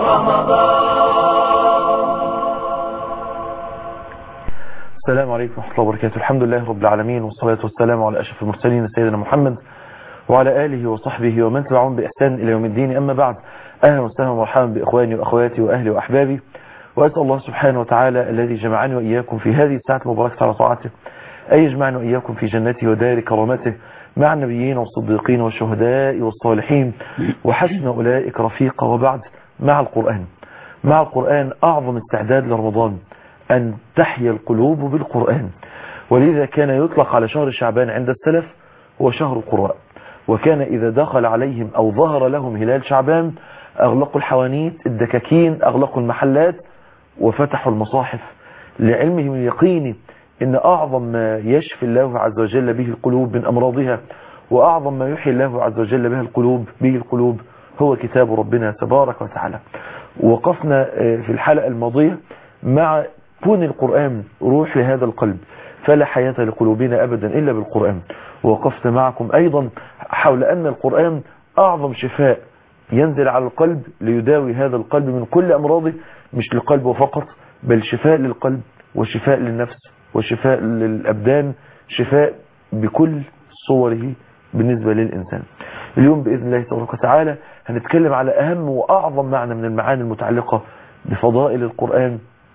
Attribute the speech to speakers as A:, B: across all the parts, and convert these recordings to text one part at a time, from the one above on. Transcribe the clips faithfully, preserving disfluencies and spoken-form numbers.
A: السلام عليكم ورحمة الله وبركاته. الحمد لله رب العالمين، والصلاة والسلام على أشرف المرسلين سيدنا محمد وعلى آله وصحبه ومن تبعهم بإحسان إلى يوم الدين. أما بعد، أهلا وسهلا ومرحبا بإخواني وأخواتي وأهلي وأحبابي، وأسأل الله سبحانه وتعالى الذي جمعني وإياكم في هذه الساعة المباركة على طاعته أن يجمعنا وإياكم في جنته ودار كرامته مع النبيين والصديقين والشهداء والصالحين وحسن أولئك رفيقا. وبعد، مع القرآن مع القرآن أعظم استعداد لرمضان أن تحيا القلوب بالقرآن، ولذا كان يطلق على شهر شعبان عند السلف هو شهر القراء. وكان إذا دخل عليهم أو ظهر لهم هلال شعبان أغلقوا الحوانيت، الدكاكين، أغلقوا المحلات وفتحوا المصاحف، لعلمهم اليقيني إن أعظم ما يشفي الله عز وجل به القلوب من أمراضها، وأعظم ما يحيي الله عز وجل به القلوب به القلوب هو كتاب ربنا تبارك وتعالى. وقفنا في الحلقة الماضية مع كون القرآن روح لهذا القلب، فلا حياة لقلوبنا أبدا إلا بالقرآن. ووقفت معكم أيضا حول أن القرآن أعظم شفاء ينزل على القلب ليداوي هذا القلب من كل أمراضه، مش للقلب فقط، بل شفاء للقلب وشفاء للنفس وشفاء للأبدان، شفاء بكل صوره بالنسبة للإنسان. اليوم بإذن الله تبارك وتعالى هنتكلم على أهم وأعظم معنى من المعاني المتعلقة بفضائل القرآن،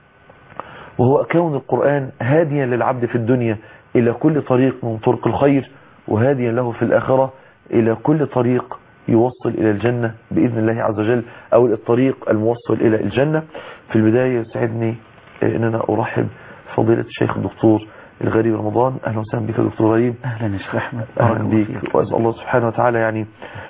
A: وهو كون القرآن هاديا للعبد في الدنيا إلى كل طريق من طرق الخير، وهاديا له في الآخرة إلى كل طريق يوصل إلى الجنة بإذن الله عز وجل، أو الطريق الموصل إلى الجنة. في البداية يسعدني أن أنا أرحب فضيلة الشيخ الدكتور الغريب رمضان. أهلا وسهلا بك دكتور غريب.
B: أهلا يا شيخ أحمد.
A: أهلا بك، وأسأل الله سبحانه وتعالى يعني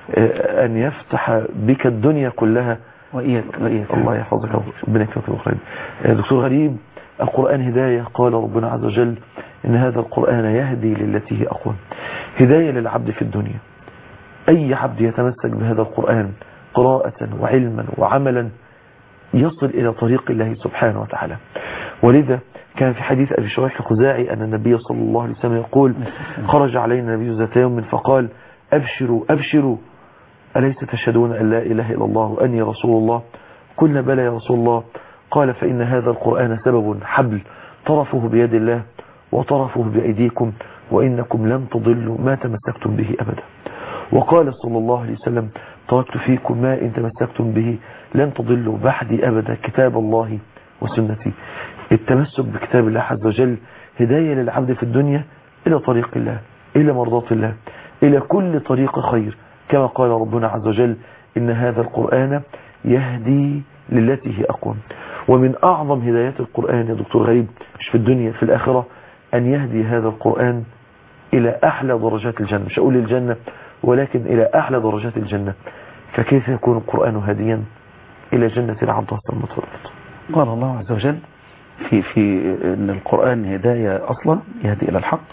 A: أن يفتح بك الدنيا كلها
B: وإياك وإياك.
A: الله يحفظك ربنا يكفيك بالخير. دكتور غريب، القرآن هداية، قال ربنا عز وجل إن هذا القرآن يهدي للتي هي أقوم. هداية للعبد في الدنيا، أي عبد يتمسك بهذا القرآن قراءة وعلما وعملا يصل إلى طريق الله سبحانه وتعالى. ولذا كان في حديث أبي شريح الخزاعي أن النبي صلى الله عليه وسلم يقول: خرج علينا النبي ذات يوم فقال: أبشروا أبشروا أليس تشهدون أن لا إله إلا الله وأني رسول الله؟ قلنا: بلى يا رسول الله. قال: فإن هذا القرآن سبب حبل طرفه بيد الله وطرفه بأيديكم، وإنكم لن تضلوا ما تمسكتم به أبدا. وقال صلى الله عليه وسلم: تركت فيكم ما إن تمسكتم به لن تضلوا بعدي أبدا، كتاب الله وسنتي. التمسك بكتاب الله عز وجل هداية للعبد في الدنيا إلى طريق الله، إلى مرضاة الله، إلى كل طريق خير، كما قال ربنا عز وجل: إن هذا القرآن يهدي للتي هي أقوم. ومن أعظم هدايات القرآن يا دكتور غريب، مش في الدنيا، في الآخرة، أن يهدي هذا القرآن إلى أحلى درجات الجنة، مش أقول الجنة ولكن إلى أحلى درجات الجنة. فكيف يكون القرآن هاديا إلى جنة عرضها السماوات والأرض؟
B: قال الله عز وجل في في أن القرآن هداية أصلا، يهدي إلى الحق.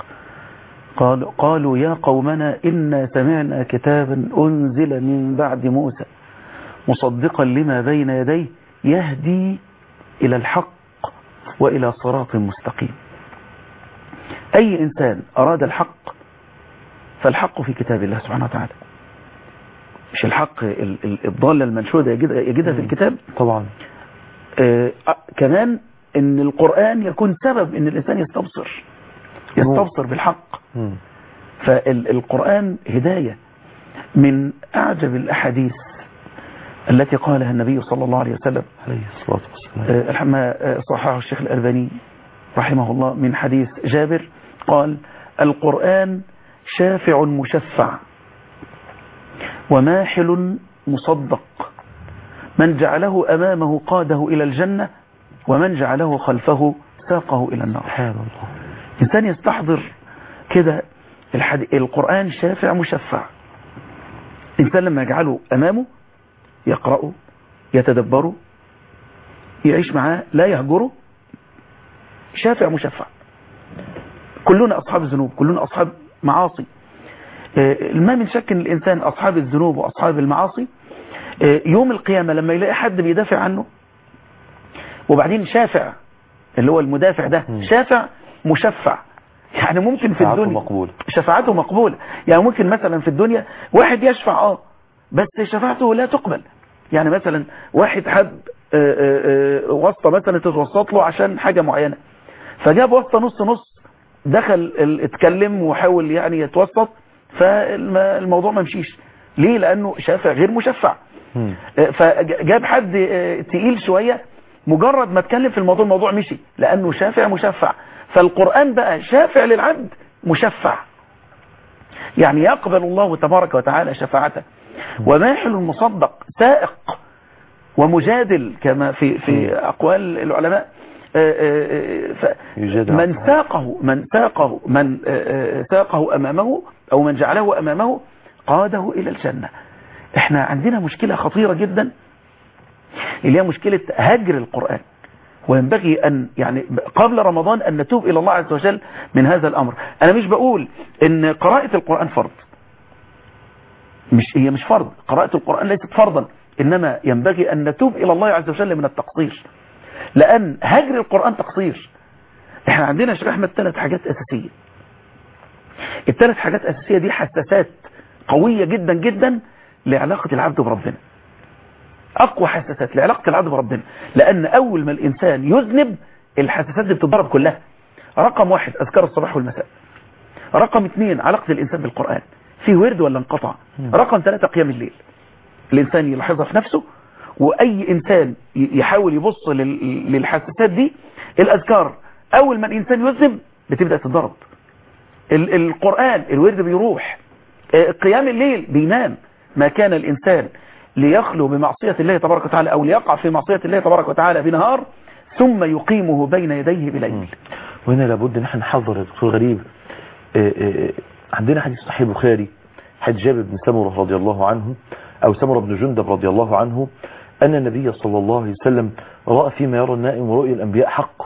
B: قال قالوا يا قومنا إنا سمعنا كتابا أنزل من بعد موسى مصدقا لما بين يديه يهدي إلى الحق وإلى صراط مستقيم. أي إنسان أراد الحق فالحق في كتاب الله سبحانه وتعالى، مش الحق الضالة المنشودة يجدها, يجدها في الكتاب طبعا. آه كمان ان القرآن يكون سبب ان الانسان يستبصر يستبصر بالحق. فالقرآن هداية. من اعجب الاحاديث التي قالها النبي صلى الله عليه وسلم
A: عليه الصلاة والسلام،
B: ما صححه الشيخ الألباني رحمه الله، من حديث جابر قال: القرآن شافع مشفع وماحل مصدق، من جعله أمامه قاده إلى الجنة ومن جعله خلفه ساقه إلى النار.
A: سبحان الله.
B: إنسان يستحضر كده القرآن شافع مشفع. إنسان لما يجعله أمامه يقرأه يتدبره يعيش معاه لا يهجره، شافع مشفع. كلنا أصحاب الذنوب، كلنا أصحاب معاصي. ما من شك ان الإنسان أصحاب الذنوب وأصحاب المعاصي يوم القيامة لما يلاقي حد بيدافع عنه، وبعدين شافع اللي هو المدافع ده شافع مشفع، يعني ممكن في الدنيا
A: مقبول.
B: شفاعته مقبولة. يعني ممكن مثلا في الدنيا واحد يشفع اه بس شفاعته لا تقبل، يعني مثلا واحد حب واسطة مثلا تتوسط له عشان حاجة معينة، فجاب واسطة نص نص، دخل اتكلم وحاول يعني يتوسط، فالموضوع ما مشيش. ليه؟ لأنه شافع غير مشفع. فجاب حد تقيل شوية، مجرد ما اتكلم في الموضوع الموضوع مشي، لأنه شافع مشفع. فالقرآن بقى شافع للعبد مشفع، يعني يقبل الله تبارك وتعالى شفاعته. وماحل مصدق سائق ومجادل كما في في أقوال العلماء. من ساقه من ساقه من ساقه أمامه أو من جعله أمامه قاده إلى الجنة. احنا عندنا مشكلة خطيرة جدا اللي هي مشكلة هجر القرآن، وينبغي أن يعني قبل رمضان أن نتوب إلى الله عز وجل من هذا الأمر. أنا مش بقول أن قراءة القرآن فرض، مش هي مش فرض، قراءة القرآن ليست فرضا، إنما ينبغي أن نتوب إلى الله عز وجل من التقصير، لأن هجر القرآن تقصير. احنا عندنا يا شيخ أحمد ثلاث حاجات أساسية. الثلاث حاجات أساسية دي حساسات قوية جدا جدا لعلاقة العبد بربنا، أقوى حساسات لعلاقة العبد بربنا، لأن أول ما الإنسان يذنب الحساسات دي بتتضرب كلها. رقم واحد أذكار الصباح والمساء. رقم اثنين علاقة الإنسان بالقرآن، فيه ورد ولا انقطع. رقم ثلاثة قيام الليل، الإنسان يلاحظها في نفسه، وأي إنسان يحاول يبص للحساسات دي. الأذكار أول ما الإنسان يذنب بتبدأ تتضرب. القرآن الورد بيروح. قيام الليل بينام. ما كان الإنسان ليخلو بمعصية الله تبارك وتعالى أو ليقع في معصية الله تبارك وتعالى بنهار ثم يقيمه بين يديه بليل.
A: وهنا لابد ان احنا نحضر يا دكتور غريب. عندنا حديث صحيح البخاري، حديث جابر بن سمرة رضي الله عنه أو سمرة بن جندب رضي الله عنه، أن النبي صلى الله عليه وسلم رأى فيما يرى النائم ورؤيا الأنبياء حق.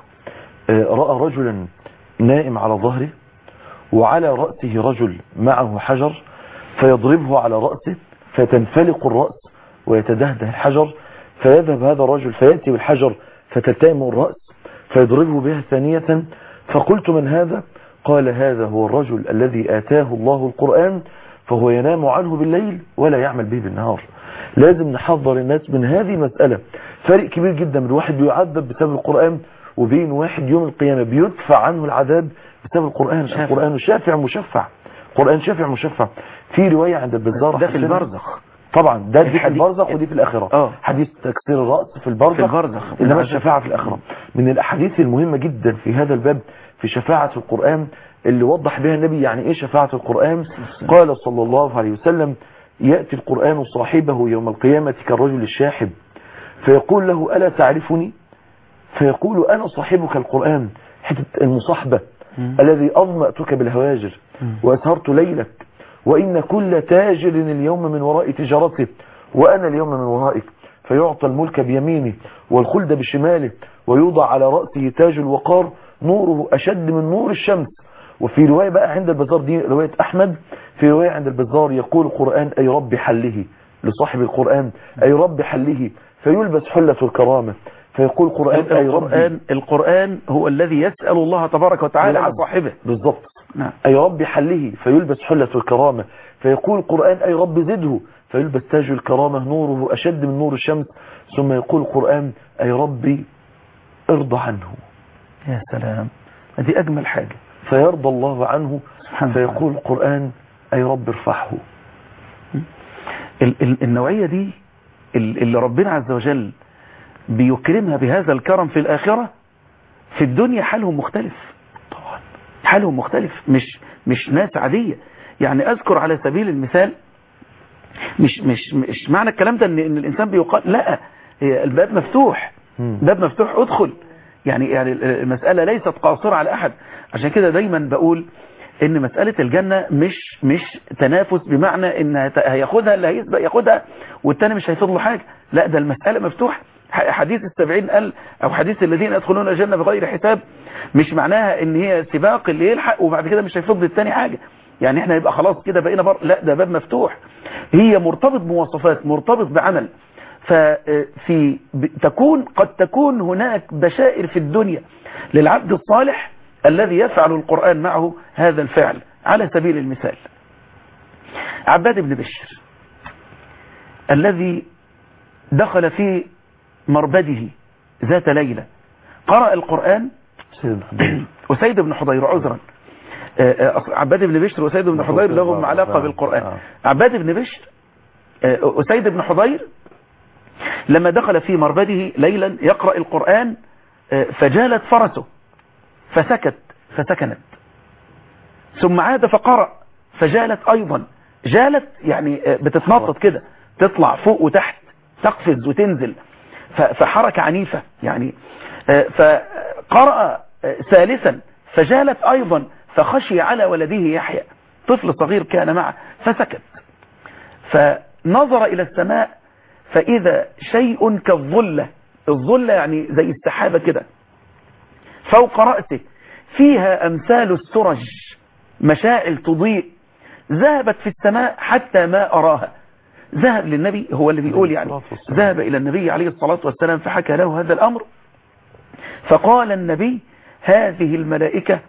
A: رأى رجلا نائم على ظهره وعلى رأسه رجل معه حجر فيضربه على رأسه فتنفلق الرأس ويتدهده الحجر، فيذهب هذا الرجل فيأتي بالحجر فتلتئم الرأس فيضربه بها ثانية. فقلت من هذا؟ قال هذا هو الرجل الذي آتاه الله القرآن فهو ينام عنه بالليل ولا يعمل به بالنهار. لازم نحذر الناس من هذه المسألة. فرق كبير جدا من واحد بيعذب بسبب القرآن وبين واحد يوم القيامة بيدفع عنه العذاب بسبب القرآن. شافع. القرآن شافع مشفع، القرآن شافع مشفع. في رواية عند البزار
B: ده في البرزخ
A: طبعا، ده دي في البرزخ ودي في الآخرة.
B: أوه.
A: حديث تكسير الرأس في البرزخ,
B: في البرزخ.
A: إنما الشفاعة في الآخرة. من الأحاديث المهمة جدا في هذا الباب في شفاعة القرآن اللي وضح بها النبي يعني إيه شفاعة القرآن. قال صلى الله عليه وسلم يأتي القرآن صاحبه يوم القيامة كالرجل الشاحب فيقول له ألا تعرفني؟ فيقول أنا صاحبك القرآن، حتة المصاحبة الذي أظمأتك بالهواجر وأسهرت ليلك، وإن كل تاجر اليوم من وراء تجارته وأنا اليوم من ورائك. فيعطى الملك بيمينه والخلد بشماله ويوضع على رأسه تاج الوقار نوره أشد من نور الشمس. وفي رواية بقى عند البزار، دي رواية أحمد، في رواية عند البزار يقول القرآن أي رب حله لصاحب القرآن، أي رب حله، فيلبس حلة الكرامة فيقول القرآن أي
B: القرآن, القرآن هو الذي يسأل الله تبارك وتعالى عن صاحبه
A: بالضبط.
B: نعم.
A: أي رب حله فيلبس حلة الكرامة فيقول القرآن أي رب زده فيلبس تاج الكرامة نوره أشد من نور الشمس. ثم يقول القرآن أي ربي ارضى عنه.
B: يا سلام، هذه أجمل حاجة.
A: فيرضى الله عنه فيقول القرآن أي رب ارفعه.
B: النوعية دي اللي ربنا عز وجل بيكرمها بهذا الكرم في الآخرة، في الدنيا حالهم مختلف طبعا، حالهم مختلف، مش مش ناس عادية. يعني أذكر على سبيل المثال، مش مش مش معنى الكلام ده ان ان الإنسان بيقال لا، هي الباب مفتوح، باب مفتوح ادخل. يعني يعني المسألة ليست قاصرة على أحد. عشان كده دايما بقول ان مسألة الجنة مش مش تنافس بمعنى ان هياخدها اللي هيسبق ياخدها والتاني مش هيفضل له حاجة. لا، ده المسألة مفتوحة. حديث السبعين قال او حديث الذين يدخلون الجنة بغير حساب مش معناها ان هي سباق اللي يلحق وبعد كده مش هيفضل التاني حاجة. يعني احنا يبقى خلاص كده بقينا بر... لا، ده باب مفتوح. هي مرتبط بمواصفات، مرتبط بعمل. ففي تكون قد تكون هناك بشائر في الدنيا للعبد الصالح الذي يفعل القرآن معه هذا الفعل. على سبيل المثال عباد بن بشر الذي دخل في مربده ذات ليلة قرأ القرآن. أسيد بن حضير عذرا عباد بن بشر وأسيد بن حضير لهم علاقة بالقرآن. عباد بن بشر أسيد بن حضير لما دخل في مربده ليلا يقرأ القرآن فجالت فرسه فسكت فسكنت، ثم عاد فقرأ فجالت أيضا، جالت يعني بتتنطط كده، تطلع فوق وتحت، تقفز وتنزل، فحركة عنيفة يعني. فقرأ ثالثا فجالت أيضا، فخشي على ولده يحيى طفل صغير كان معه فسكت، فنظر إلى السماء فإذا شيء كالظلة، الظلة يعني زي السحابة كده فوق رأسه فيها أمثال السرج، مشاعل تضيء، ذهبت في السماء حتى ما أراها. ذهب للنبي، هو اللي بيقول يعني، ذهب إلى النبي عليه الصلاة والسلام فحكى له هذا الأمر، فقال النبي هذه الملائكة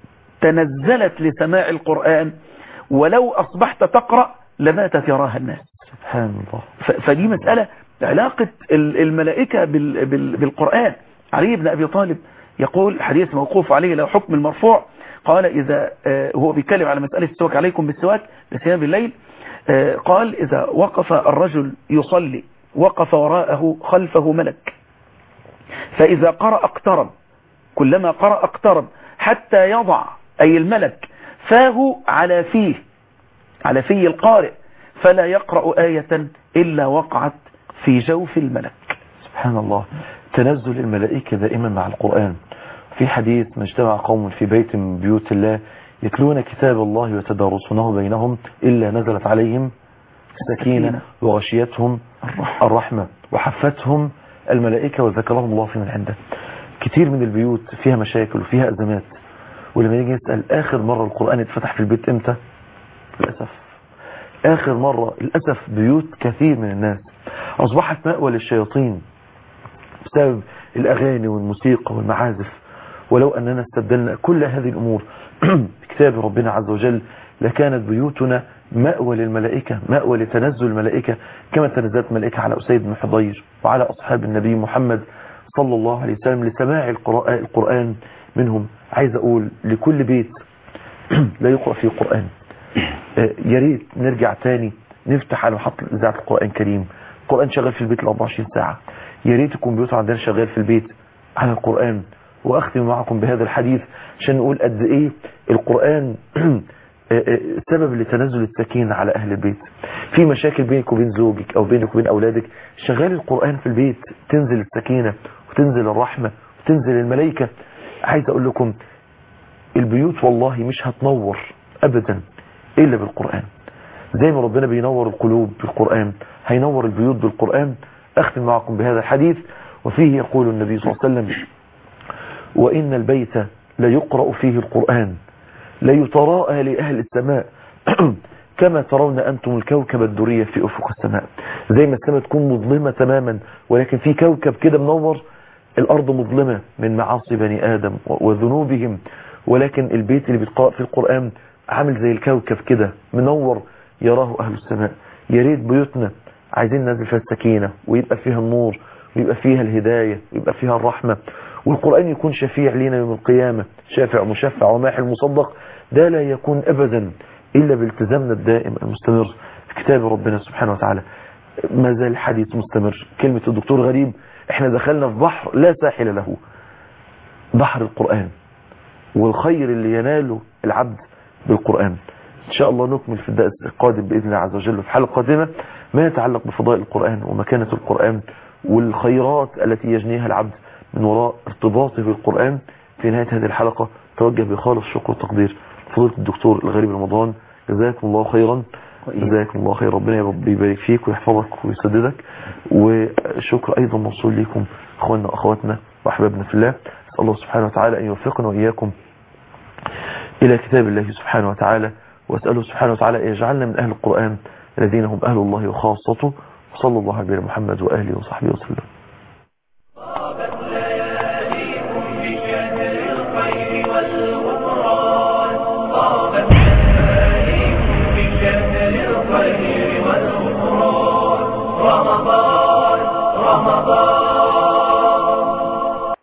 B: تنزلت لسماع القرآن ولو أصبحت تقرأ لماتت يراها الناس.
A: سبحان الله.
B: فدي مسألة علاقة الملائكة بالقرآن. علي بن أبي طالب يقول حديث موقوف عليه له حكم المرفوع، قال إذا هو بيتكلم على مسألة السواك، عليكم بالسواك لصيام الليل، قال إذا وقف الرجل يصلي وقف وراءه خلفه ملك، فإذا قرأ اقترب، كلما قرأ اقترب حتى يضع أي الملك فاه على فيه، على فيه القارئ، فلا يقرأ آية إلا وقعت في جوف الملك.
A: سبحان الله. تنزل الملائكة دائما مع القرآن. في حديث ما اجتمع قوم في بيت من بيوت الله يتلون كتاب الله ويتدارسونه بينهم إلا نزلت عليهم السكينة وغشيتهم الرحمة وحفتهم الملائكة وذكرهم الله في من عنده. كتير من البيوت فيها مشاكل وفيها أزمات، ولما يجي نسأل آخر مرة القرآن اتفتح في البيت امتى؟ للأسف آخر مرة للأسف بيوت كثير من الناس أصبحت مأوى للشياطين بسبب الأغاني والموسيقى والمعازف. ولو أننا استبدلنا كل هذه الأمور بكتاب ربنا عز وجل لكانت بيوتنا مأوى للملائكة، مأوى لتنزل الملائكة كما تنزلت الملائكة على أسيد بن حضير وعلى أصحاب النبي محمد صلى الله عليه وسلم لسماع القرآن منهم. عايز أقول لكل بيت لا يقرأ فيه قرآن، يا ريت نرجع تاني نفتح على محطة إذاعة القرآن الكريم، القرآن شغال في البيت الأربعة وعشرين ساعة، يا ريت الكمبيوتر عندنا شغال في البيت على القرآن. وأختم معكم بهذا الحديث عشان نقول قد إيه القرآن سبب لتنزل السكينة على أهل البيت. في مشاكل بينك وبين زوجك أو بينك وبين أولادك، شغال القرآن في البيت تنزل السكينة وتنزل الرحمة وتنزل الملائكة. عايز أقول لكم البيوت والله مش هتنور أبدا إلا بالقرآن، زي ما ربنا بينور القلوب بالقرآن هينور البيوت بالقرآن. أختم معكم بهذا الحديث وفيه يقول النبي صلى الله عليه وسلم وإن البيت ليقرأ فيه القرآن ليتراءى لأهل السماء كما ترون أنتم الكوكب الدري في أفق السماء. زي ما السماء تكون مظلمة تماما ولكن في كوكب كده منور، الأرض مظلمة من معاصي بني آدم وذنوبهم، ولكن البيت اللي بيتقرأ في القرآن عامل زي الكوكب كده منور يراه أهل السماء. يا ريت بيوتنا عايزين ننزل فيها السكينة ويبقى فيها النور ويبقى فيها الهداية ويبقى فيها الرحمة، والقرآن يكون شفيع لنا يوم القيامة، شافع مشفع وماحي المصدق. ده لا يكون أبدا إلا بالتزامنا الدائم المستمر في كتاب ربنا سبحانه وتعالى. ما زال الحديث مستمر. كلمة الدكتور غريب، احنا دخلنا في بحر لا ساحل له، بحر القرآن والخير اللي يناله العبد بالقرآن. إن شاء الله نكمل في الدرس القادم بإذن الله عز وجل في حلقة قادمة ما يتعلق بفضائل القرآن ومكانة القرآن والخيرات التي يجنيها العبد من وراء ارتباطه بالقرآن. في نهاية هذه الحلقة توجه بخالص شكر وتقدير فضيلة الدكتور الغريب رمضان، جزاكم الله خيرا. جزاكم الله خير، ربنا يبارك فيك ويحفظك ويسددك. وشكر أيضا موصول لكم أخواننا وأخواتنا وأحبابنا في الله. أسأل الله سبحانه وتعالى أن يوفقنا وإياكم إلى كتاب الله سبحانه وتعالى، وأسأله سبحانه وتعالى أن يجعلنا من أهل القرآن الذين هم أهل الله وخاصته. صلى الله على محمد وآله وصحبه وسلم.